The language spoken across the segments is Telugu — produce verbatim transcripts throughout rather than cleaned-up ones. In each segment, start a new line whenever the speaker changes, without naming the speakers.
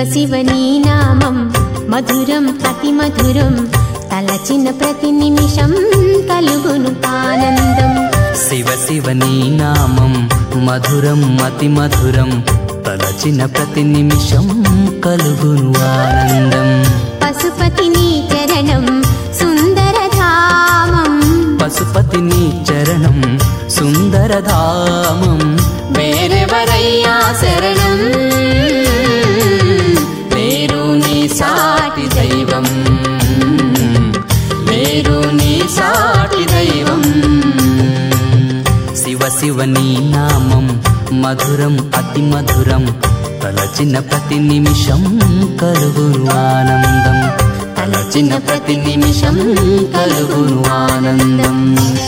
శివ నీ నామం మధురం అతి మధురం తలచిన ప్రతి నిమిషం కలుగును ఆనందం.
శివ శివ నీ నామం మధురం అతి మధురం తలచిన ప్రతి నిమిషం కలుగును ఆనందం.
పశుపతి నీ చరణం సుందరధామం
పశుపతి నీ చరణం సుందరధామం వేరెవరయ్యా శరణం లేరు నీ సాటి దైవం లేరు నీ సాటి దైవం. శివ శివ నీ నామం మధురం అతి మధురం తలచిన ప్రతి నిమిషం కలుగును ఆనందం తలచిన ప్రతి నిమిషం కలుగును ఆనందం.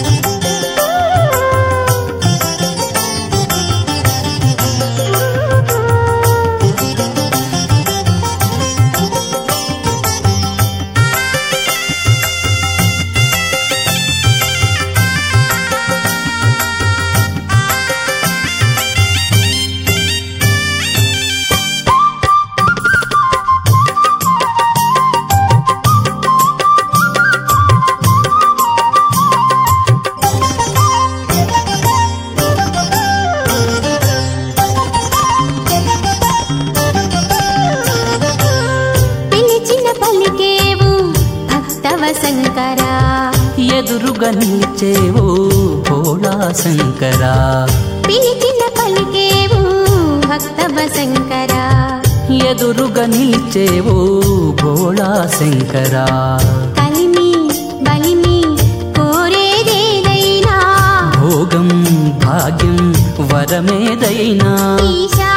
శంకరా
ఎదురుగా నిలిచేవో భోళా శంకరా
పిలిచిన పలికేవు భక్తవ శంకరా
ఎదురుగా నిలిచేవో భోళా శంకరా.
కలిమి బలిమి కోరేదేదైనా
భోగం భాగ్యం వరమేదైనా
ఈశా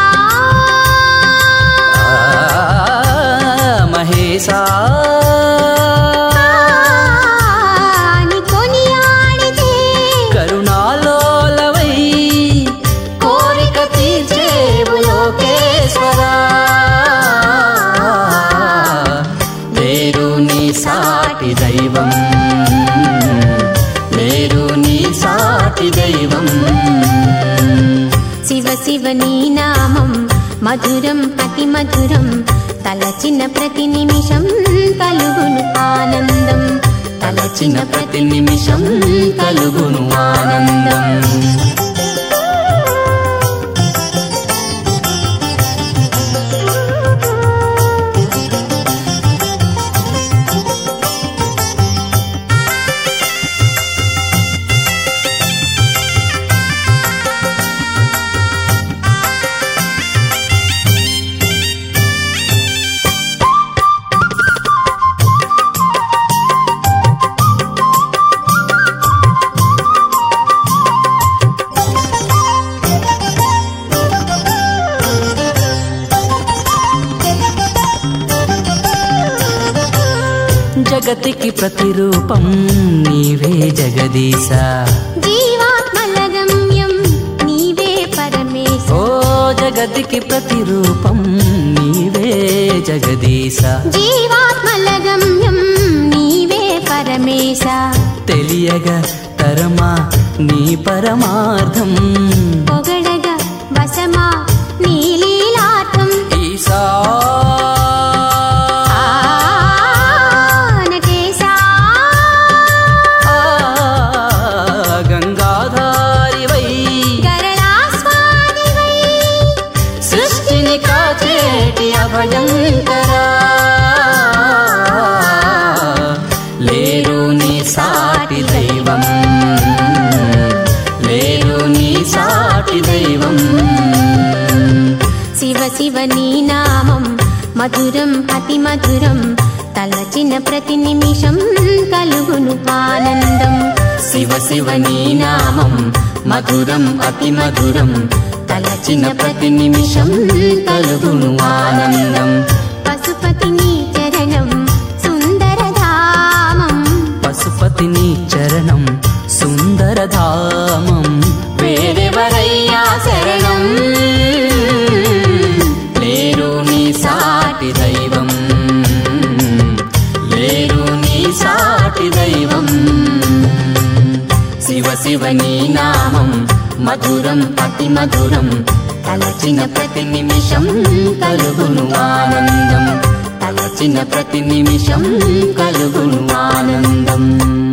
మహేశా సాటి దైవం లేరు నీ సాటి దైవం.
శివ శివ నీ నామం మధురం అతి మధురం తలచిన ప్రతి నిమిషం కలుగును ఆనందం
తలచిన ప్రతి నిమిషం కలుగును ఆనందం. జగతికి ప్రతిరూపం నీవే జగదీశ
జీవాత్మల గమ్యం నీవే పరమేశ.
ఓ జగతికి ప్రతిరూపం నీవే జగదీశ
జీవాత్మల గమ్యం నీవే పరమేశ.
తెలియగా తరమా నీ పరమార్థం
పొగడగా వశమా నీ లీలార్థం
ఈశా భయంకరా లేరు నీ సాటి దైవం లేరు నీ సాటి దైవం.
శివ శివ నీ నామం మధురం అతి మధురం తలచిన ప్రతి నిమిషం కలుగును ఆనందం.
శివ శివ నీ నామం మధురం అతి మధురం తలచిన ప్రతి నిమిషం కలుగును ఆనందం.
పశుపతి నీ చరణం సుందరధామం
పశుపతి నీ చరణం సుందరధామం వేరెవరయ్యా శరణం లేరు నీ సాటి దైవం లేరు నీ సాటి దైవం. శివ శివ నీ నామం మధురం అతి మధురం తలచిన ప్రతి నిమిషం కలుగును ఆనందం, తలచిన ప్రతి నిమిషం కలుగును ఆనందం.